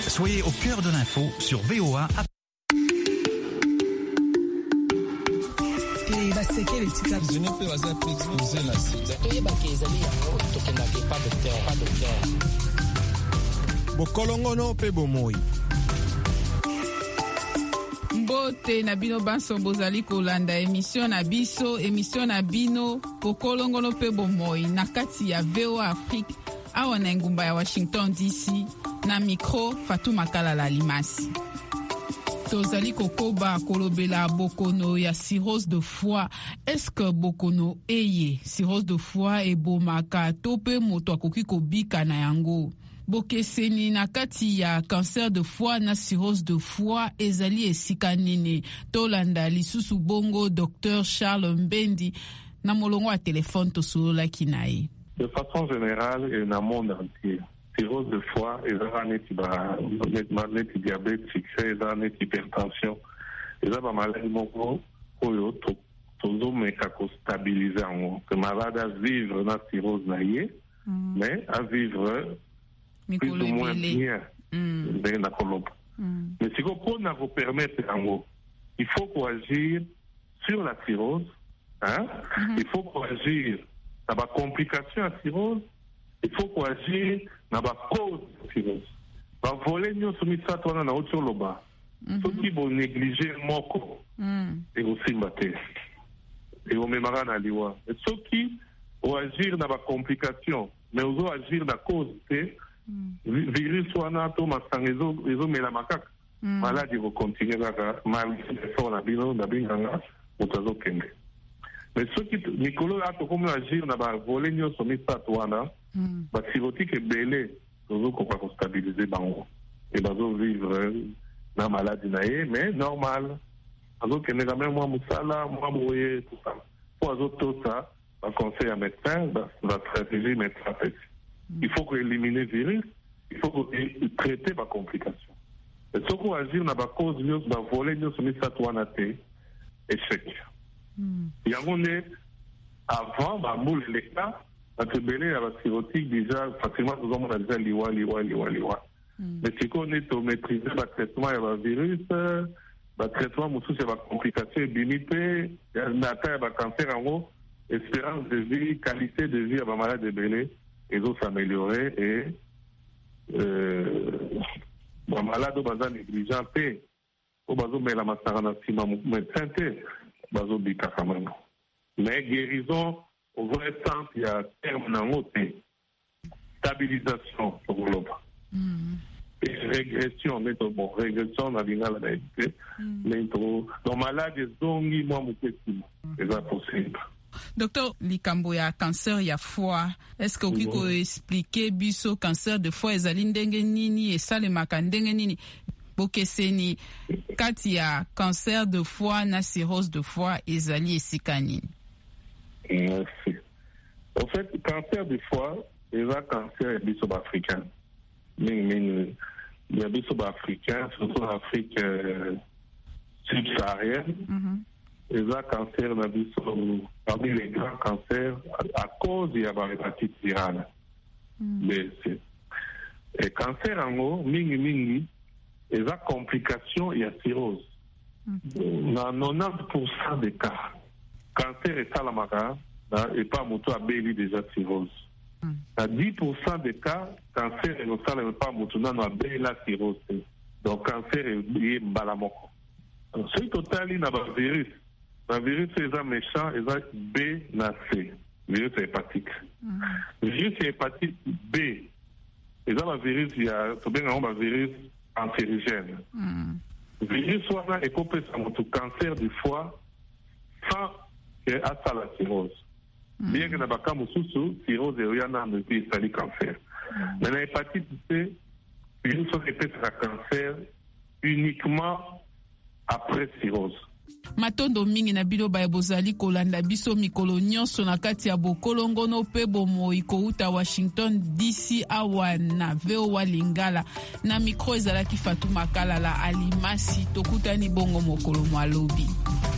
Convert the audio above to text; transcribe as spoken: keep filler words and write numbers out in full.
Soyez au cœur de l'info sur V O A. Bokolongono pe bomoi. Mbote na bino banso bozali kolanda émission na biso émission na bino bokolongono pe bomoi na kati ya V O A Afrique awa na ngumba ya Washington D C na micro Fatuma Kalala Limasi. Tozali kokoba kolobela bokono ya cirrhose de foie. Est-ce que bokono eye cirrhose de foie e bomaka tope moto akoki kobika na yango? Bokeseni na kati ya cancer de foie na cirrhose de foie ezali esika nini? Tolanda lisusu bongo Docteur Charles Mbendi na molongo a téléphone tosolola kinaye. De façon générale et dans le monde entier, cirrhose de foie, et le diabète fixé, l'hypertension, et la maladie mongo, tout mais qu'à stabiliser en que malade à vivre dans cirrhose naïe, mais à vivre plus ou moins bien dans la colombe. Mais si vous pouvez vous permettre en haut, il faut qu'on agisse sur la cirrhose, hein? Il faut qu'on agisse dans la complication à cirrhose, il faut qu'on agisse dans la cause de cirrhose. Va voler nous soumis ça toi dans autre chose là-bas. Ceux qui vont négliger moko et aussi mbaté. Et on met marana à liwa. Et ceux qui vont agir dans la complication, mais ils vont agir dans la cause, c'est virus ou anato masangezo ezo mela makaka. Maladie vont continuer à malgré l'effort na bino na binganga mutazo kende. Mais ceux qui Nicolas a tout comme agir na ba voler nous soumis ça toi là. Ba sirotique est belé. Nous qu'on va stabiliser bango et bazo vivre na maladie naé mais normal azo que n'est même moi musala moi moye tout ça pour azo tout ça un conseil à médecin la stratégie médecin il faut qu'on élimine le virus il faut qu'on traiter la complication et ce qu'on agir na ba cause nous ba voler nous soumis ça toi na té échec il y a on est avant ba moule les cas la tébélé à la sirotique déjà facilement nous avons déjà liwa liwa liwa liwa mais si on est au maîtriser le traitement il y a le virus le traitement monsieur c'est la complication limité il y a un cancer en haut espérance de vie qualité de vie à la malade de belé et donc s'améliorer et la malade au bazar négligent au bazar mais la masarana sima médecin bazar bika quand même mais guérison au vrai sens, il y a un terme dans l'autre. Stabilisation sur le globe. Et régression, mais bon, régression, on a bien la réalité. Mais trop, dans malade, ils ont mis moi mon petit. C'est pas possible. Docteur Likambo, il y a cancer, il y a foie. Est-ce que vous pouvez expliquer biso cancer de foie, ils allaient ndenge nini et ça les makandenge nini? Bokeseni, quand il y a cancer de foie, na cirrhose de foie, ils allaient esikani. Merci. En fait, le cancer du foie, c'est un cancer africain. Il y a des africains, surtout en Afrique euh, subsaharienne. Il y a un cancer parmi les grands cancers à cause de l'hépatite virale. Mais c'est le cancer en haut, mingi mingi, il y a complications, il y a cirrhose. Dans quatre-vingt-dix pour cent des cas, cancer est salamaka et pas moto a béli déjà cirrhose. Dans dix pour cent des cas, cancer est non pas moto non a béli la cirrhose. Donc cancer est balamoko. Ce total il n'a pas virus. Le virus est méchant, il a B na C. Virus hépatique. Le virus hépatite B. Il a un virus, il y a un virus cancérigène. Le virus soit là et compris sur cancer du foie sans que à ça la cirrhose. Bien que n'a pas comme sous cirrhose et rien n'a depuis ça le cancer. Mais l'hépatite C, il faut répéter le cancer uniquement après cirrhose. Matondo mingi na bilo ba bozali kolanda biso mikolo nyonso na kati ya bokolongono pe bomoi kouta Washington D C awa na V O A Lingala na mikro ezalaki Fatuma Kalala Alimasi tokutani bongo mokolo mwalobi.